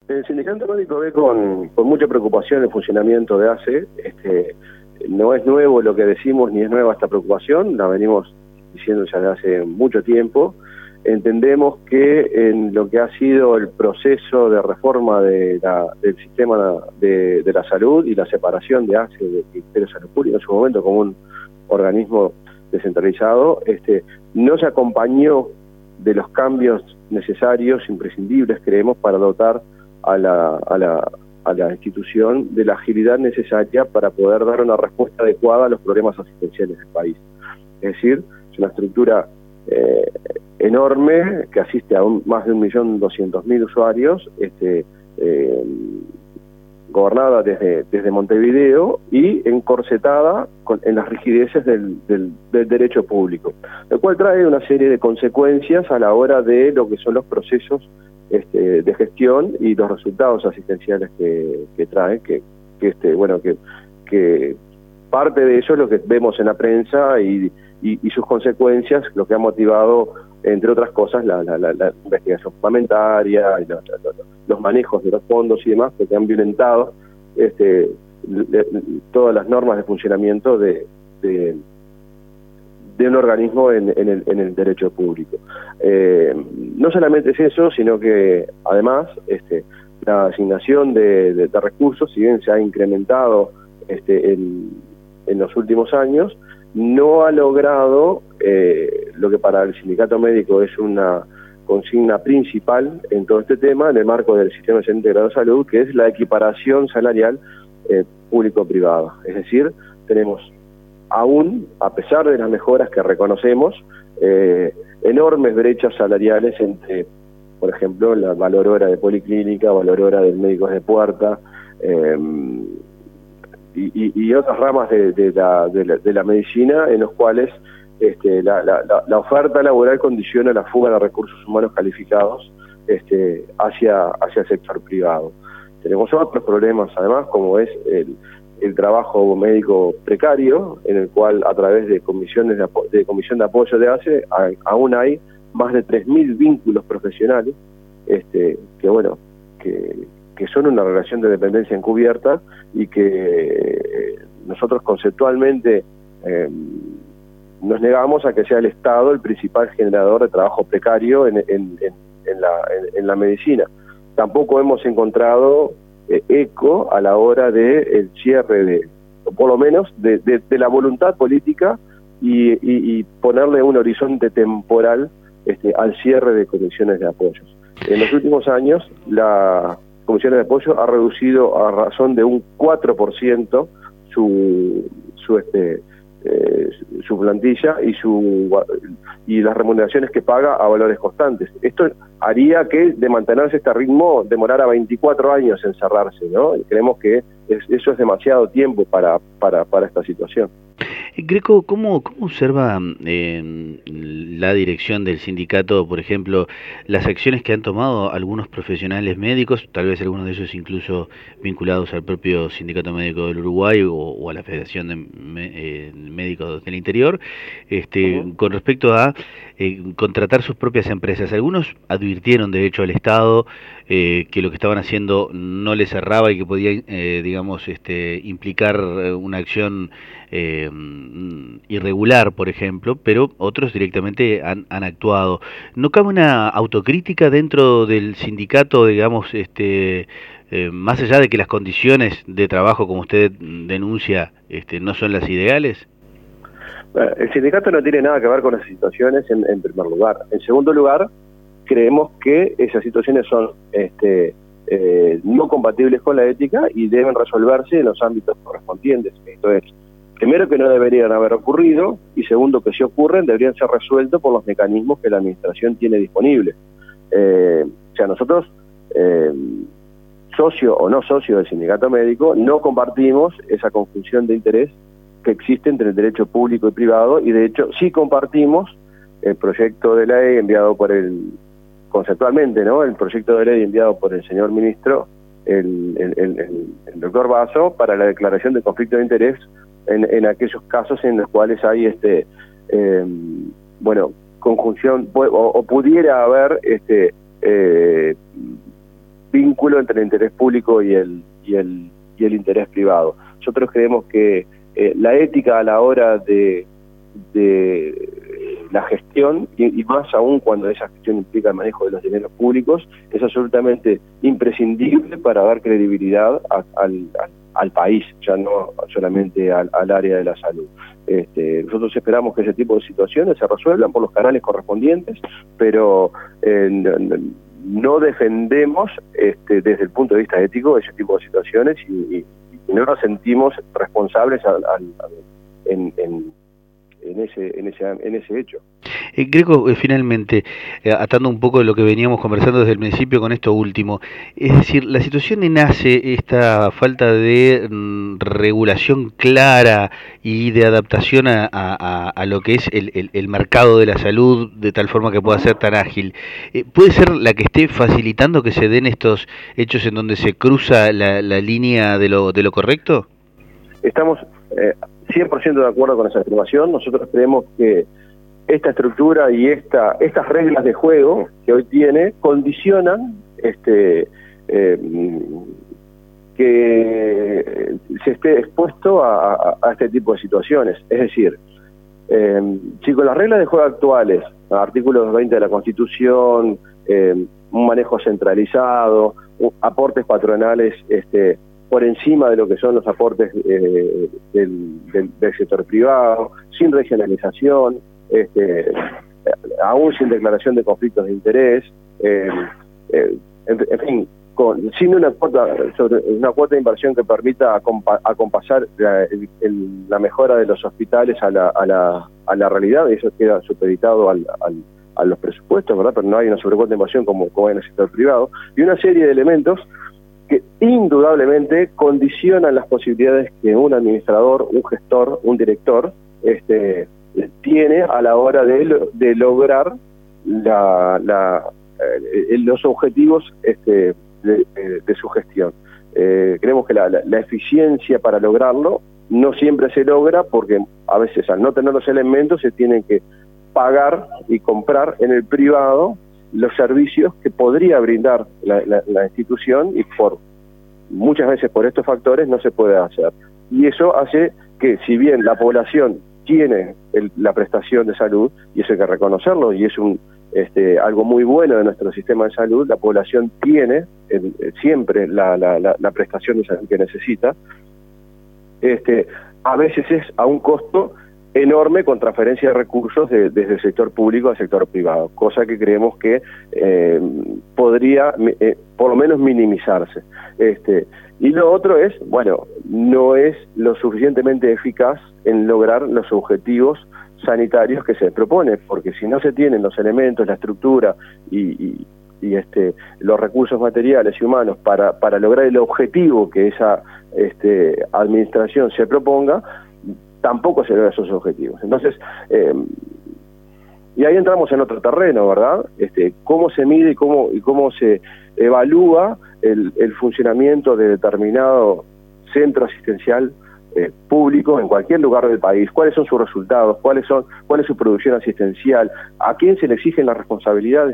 El sindicato médico ve con mucha preocupación el funcionamiento de ACE. No es nuevo lo que decimos, ni es nueva esta preocupación, la venimos diciendo ya desde hace mucho tiempo. Entendemos que en lo que ha sido el proceso de reforma del sistema de la salud y la separación de ACE del Ministerio de Salud Pública en su momento como un organismo descentralizado, no se acompañó de los cambios necesarios, imprescindibles, creemos, para dotar a la institución de la agilidad necesaria para poder dar una respuesta adecuada a los problemas asistenciales del país. Es decir, es una estructura enorme que asiste a más de 1.200.000 usuarios, gobernada desde Montevideo y encorsetada en las rigideces del derecho público, lo cual trae una serie de consecuencias a la hora de lo que son los procesos de gestión y los resultados asistenciales que trae, que parte de eso es lo que vemos en la prensa y sus consecuencias, lo que ha motivado, entre otras cosas, la investigación parlamentaria, y los manejos de los fondos y demás, que han violentado todas las normas de funcionamiento de un organismo en el derecho público. No solamente es eso, sino que además la asignación de recursos, si bien se ha incrementado en los últimos años, no ha logrado lo que para el sindicato médico es una consigna principal en todo este tema, en el marco del Sistema Nacional Integrado de Salud, que es la equiparación salarial público-privada. Es decir, tenemos aún, a pesar de las mejoras que reconocemos, enormes brechas salariales entre, por ejemplo, la valor hora de policlínica, valor hora del médicos de puerta, y otras ramas de la medicina, en los cuales la oferta laboral condiciona la fuga de recursos humanos calificados hacia el sector privado. Tenemos otros problemas, además, como es el trabajo médico precario, en el cual, a través de comisión de apoyo de ACE, aún hay más de 3.000 vínculos profesionales que son una relación de dependencia encubierta y que nosotros conceptualmente nos negamos a que sea el Estado el principal generador de trabajo precario en la medicina. Tampoco hemos encontrado eco a la hora del cierre o por lo menos de la voluntad política y ponerle un horizonte temporal al cierre de comisiones de apoyos. En los últimos años, la comisiones de apoyo ha reducido a razón de un 4% su plantilla y las remuneraciones que paga a valores constantes. Esto haría que, de mantenerse este ritmo, demorara 24 años en cerrarse, ¿no? Y creemos que eso es demasiado tiempo para esta situación. Greco, ¿cómo observa la dirección del sindicato, por ejemplo, las acciones que han tomado algunos profesionales médicos, tal vez algunos de ellos incluso vinculados al propio Sindicato Médico del Uruguay o a la Federación de Médicos del Interior, con respecto a contratar sus propias empresas? Algunos advirtieron, de hecho, al Estado que lo que estaban haciendo no les cerraba y que podía, implicar una acción irregular, por ejemplo, pero otros directamente han actuado. ¿No cabe una autocrítica dentro del sindicato, digamos, más allá de que las condiciones de trabajo, como usted denuncia, no son las ideales? El sindicato no tiene nada que ver con las situaciones en primer lugar. En segundo lugar, creemos que esas situaciones son no compatibles con la ética y deben resolverse en los ámbitos correspondientes. Esto es, primero, que no deberían haber ocurrido, y segundo, que si ocurren deberían ser resueltos por los mecanismos que la administración tiene disponibles. Nosotros, socio o no socio del sindicato médico, no compartimos esa conjunción de interés que existe entre el derecho público y privado, y de hecho sí compartimos el proyecto de ley enviado conceptualmente, ¿no? El proyecto de ley enviado por el señor ministro, el doctor Basso, para la declaración de conflicto de interés en aquellos casos en los cuales hay conjunción o pudiera haber vínculo entre el interés público y el interés privado. Nosotros creemos que la ética a la hora de la gestión, y más aún cuando esa gestión implica el manejo de los dineros públicos, es absolutamente imprescindible para dar credibilidad al país, ya no solamente al área de la salud. Nosotros esperamos que ese tipo de situaciones se resuelvan por los canales correspondientes, pero no defendemos desde el punto de vista ético ese tipo de situaciones y no nos sentimos responsables en ese hecho. Greco, finalmente, atando un poco de lo que veníamos conversando desde el principio con esto último, es decir, la situación nace esta falta de regulación clara y de adaptación a lo que es el mercado de la salud, de tal forma que pueda ser tan ágil. ¿Puede ser la que esté facilitando que se den estos hechos en donde se cruza la línea de lo correcto? Estamos 100% de acuerdo con esa afirmación. Nosotros creemos que esta estructura y estas reglas de juego que hoy tiene condicionan que se esté expuesto a este tipo de situaciones. Es decir, si con las reglas de juego actuales, artículos 20 de la Constitución, un manejo centralizado, aportes patronales por encima de lo que son los aportes del sector privado, sin regionalización, aún sin declaración de conflictos de interés, en fin, sin una cuota de inversión que permita acompasar la mejora de los hospitales a la realidad, y eso queda supeditado a los presupuestos, ¿verdad? Pero no hay una sobrecuota de inversión como en el sector privado, y una serie de elementos que indudablemente condicionan las posibilidades que un administrador, un gestor, un director tiene a la hora de lograr los objetivos de su gestión. Creemos que la eficiencia para lograrlo no siempre se logra porque a veces al no tener los elementos se tienen que pagar y comprar en el privado los servicios que podría brindar la institución, y muchas veces por estos factores no se puede hacer. Y eso hace que, si bien la población tiene la prestación de salud, y eso hay que reconocerlo, y es algo muy bueno de nuestro sistema de salud, la población tiene siempre la prestación de salud que necesita, a veces es a un costo enorme con transferencia de recursos desde el sector público al sector privado, cosa que creemos que podría por lo menos minimizarse. Y lo otro es, bueno, no es lo suficientemente eficaz en lograr los objetivos sanitarios que se propone, porque si no se tienen los elementos, la estructura y los recursos materiales y humanos para lograr el objetivo que esa administración se proponga, tampoco se logran esos objetivos. Entonces, y ahí entramos en otro terreno, ¿verdad? Cómo se mide y cómo se evalúa el funcionamiento de determinado centro asistencial público en cualquier lugar del país, cuáles son sus resultados, cuál es su producción asistencial, a quién se le exigen las responsabilidades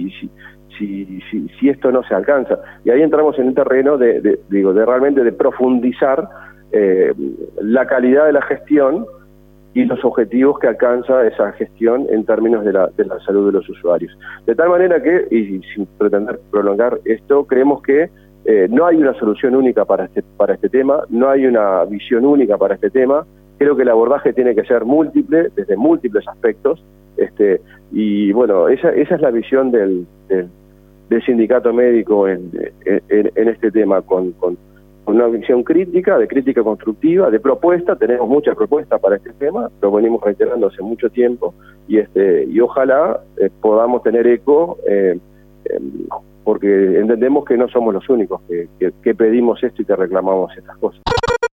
si esto no se alcanza. Y ahí entramos en un terreno de realmente de profundizar la calidad de la gestión y los objetivos que alcanza esa gestión en términos de la salud de los usuarios. De tal manera que, y sin pretender prolongar esto, creemos que no hay una solución única para este tema, no hay una visión única para este tema. Creo que el abordaje tiene que ser múltiple, desde múltiples aspectos, y bueno, esa es la visión del sindicato médico en este tema, con una visión crítica, de crítica constructiva, de propuesta. Tenemos muchas propuestas para este tema, lo venimos reiterando hace mucho tiempo, y ojalá podamos tener eco, porque entendemos que no somos los únicos que pedimos esto y que reclamamos estas cosas.